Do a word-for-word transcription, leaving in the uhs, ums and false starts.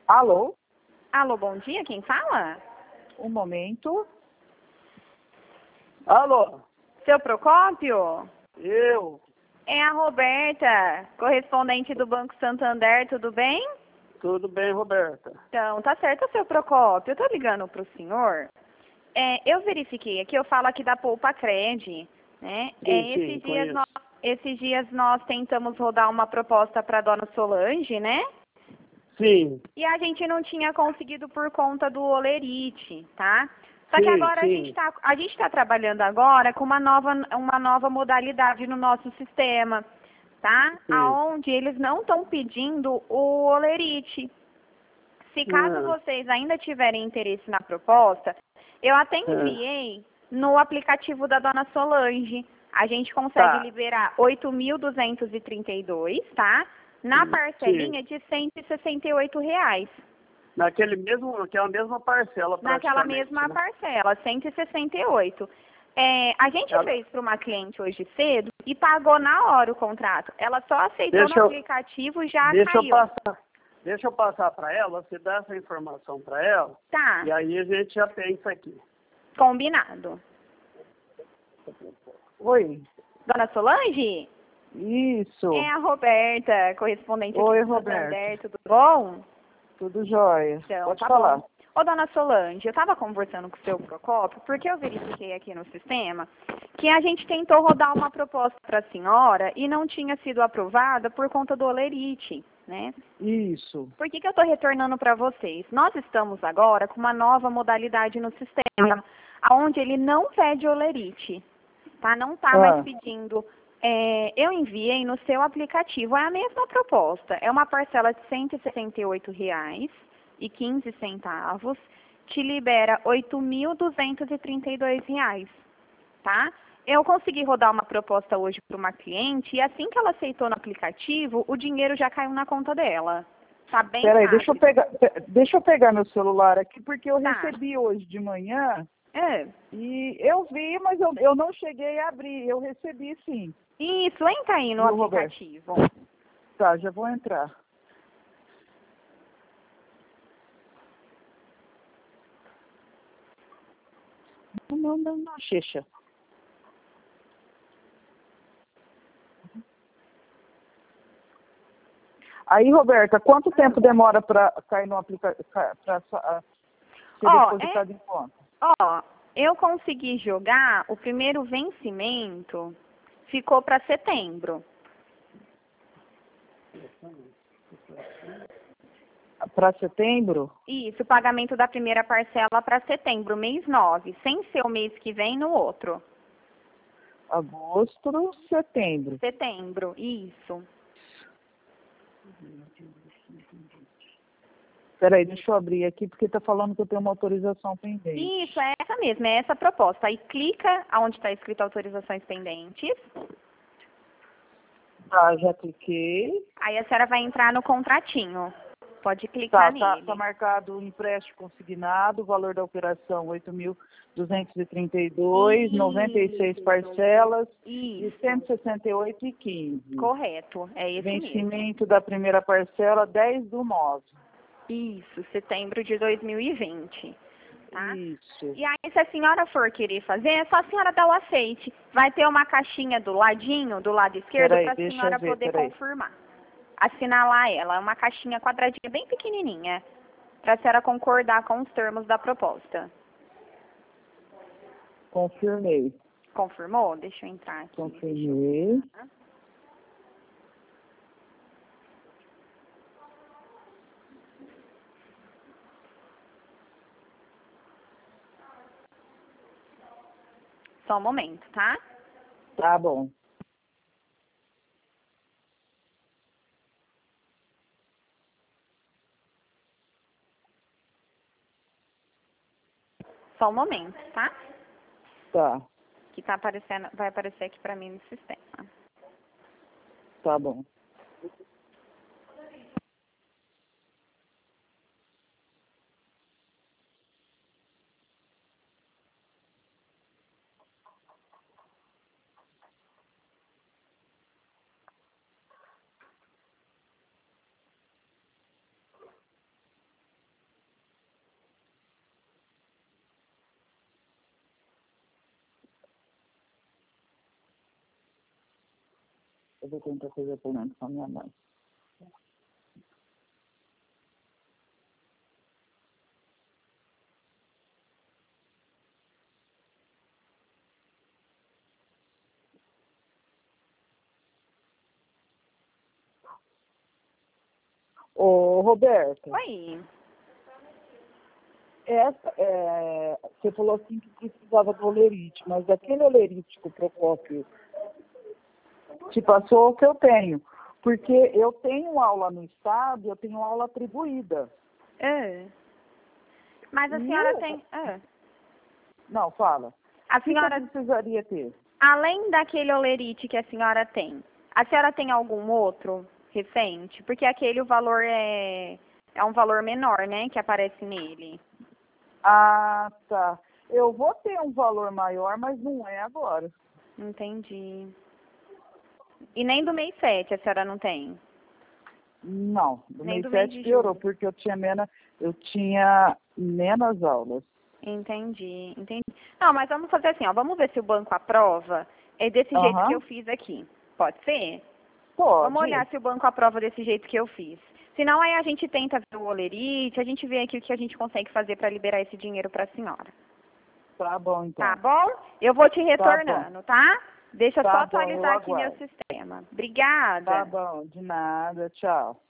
Alô? Alô, bom dia, quem fala? Um momento. Alô? Seu Procópio? Eu? É a Roberta, correspondente do Banco Santander, tudo bem? Tudo bem, Roberta? Então, tá certo, seu Procópio, eu tô ligando pro senhor. É, eu verifiquei aqui, eu falo aqui da Poupa Cred, né? Sim, É, sim, esses, dias conheço. nós, esses dias nós tentamos rodar uma proposta para dona Solange, né? Sim, E a gente não tinha conseguido por conta do olerite, tá? Só que sim, agora a gente sim. está a gente tá trabalhando agora com uma nova, uma nova modalidade no nosso sistema, tá? Sim. Aonde eles não estão pedindo o olerite. Se caso Ah, vocês ainda tiverem interesse na proposta, eu até ah. enviei no aplicativo da dona Solange. A gente consegue Tá. liberar oito mil duzentos e trinta e dois, tá? Na Sim. parcelinha de cento e sessenta e oito reais. Naquele mesmo, naquela mesma parcela Naquela praticamente, mesma né? parcela, cento e sessenta e oito. É, a gente Ela- fez para uma cliente hoje cedo e pagou na hora o contrato. Ela só aceitou no Deixa eu, aplicativo e já deixa eu caiu. passar, deixa eu passar para ela, você dá essa informação para ela, Tá, e aí a gente já tem isso aqui. combinado. Oi. Dona Solange? Isso. É a Roberta, correspondente aqui Oi, do Roberta. Santander, tudo bom? Tudo jóia. Então, Pode tá falar. bom. Ô, dona Solange, eu estava conversando com o seu Procópio, porque eu verifiquei aqui no sistema que a gente tentou rodar uma proposta para a senhora e não tinha sido aprovada por conta do olerite, né? Isso. Por que, que eu estou retornando para vocês? Nós estamos agora com uma nova modalidade no sistema, onde ele não pede olerite, tá? Não está mais Ah, pedindo. É, eu enviei no seu aplicativo, é a mesma proposta. É uma parcela de cento e sessenta e oito reais e quinze centavos, te libera oito mil duzentos e trinta e dois reais, tá? Eu consegui rodar uma proposta hoje para uma cliente e assim que ela aceitou no aplicativo, o dinheiro já caiu na conta dela. Tá bem peraí, deixa eu rápido. pegar, pe- deixa eu pegar meu celular aqui, porque eu Tá. recebi hoje de manhã É. e eu vi, mas eu, eu não cheguei a abrir. Eu recebi sim. Isso, entra aí no Viu, Roberto? aplicativo. Tá, já vou entrar. Não, não, não, não, Xexa. Aí, Roberta, quanto tempo demora para cair no aplicativo, para ser Ó, depositado é, em conta? ó, eu consegui jogar o primeiro vencimento, ficou para setembro. Para setembro? Isso, o pagamento da primeira parcela para setembro, mês nove, sem ser o mês que vem no outro. Agosto, setembro. Setembro, isso. Peraí, deixa eu abrir aqui, porque está falando que eu tenho uma autorização pendente. Isso, é essa mesmo, é essa a proposta. Aí clica onde está escrito autorizações pendentes. Tá, já cliquei. Aí a senhora vai entrar no contratinho. Pode Tá, clicar tá, nele. tá marcado o empréstimo consignado, o valor da operação oito mil duzentos e trinta e dois, noventa e seis Isso, parcelas e isso. cento e sessenta e oito e quinze. Correto, é esse mesmo. Vencimento da primeira parcela dez do nove. Isso, setembro de dois mil e vinte. Tá? Isso. E aí, se a senhora for querer fazer, é só a senhora dar o aceite. Vai ter uma caixinha do ladinho, do lado esquerdo, Peraí, para a deixa eu senhora ver, poder peraí. confirmar. Assinalar ela, é uma caixinha quadradinha, bem pequenininha, para a senhora concordar com os termos da proposta. Confirmei. Confirmou? Deixa eu entrar aqui. Confirmei. Só um momento, tá? Tá bom. Só um momento, tá? Tá, Que tá aparecendo, vai aparecer aqui para mim no sistema. tá bom. Eu vou tentar fazer pulando com a minha mãe. Ô, Roberta, Oi. essa, é, você falou assim que precisava do olerite, mas aquele olerite que o Procópio te passou o que eu tenho. Porque eu tenho aula no estado, eu tenho aula atribuída. É. Mas a E senhora eu- tem... É. Não, fala. A O que, que eu senhora, precisaria ter? além daquele olerite que a senhora tem, a senhora tem algum outro recente? Porque aquele o valor é, é um valor menor, né, que aparece nele. Ah, tá. Eu vou ter um valor maior, mas não é agora. Entendi. E nem do mês sete a senhora não tem? Não, do Nem mês do mês sete de piorou, julho. porque eu tinha menos, eu tinha menos aulas. Entendi, entendi. Não, mas vamos fazer assim, ó. Vamos ver se o banco aprova. É desse jeito que eu Aham, fiz aqui. Pode ser? Vamos pode. olhar se o banco aprova desse jeito que eu fiz. Se não, aí a gente tenta ver o olerite, a gente vê aqui o que a gente consegue fazer para liberar esse dinheiro para a senhora. Tá bom, Tá então. bom? Eu vou te Tá bom. retornando, tá? Deixa eu só Tá bom, eu atualizar aqui meu aguardo. sistema. Tá Obrigada. bom, de nada, tchau.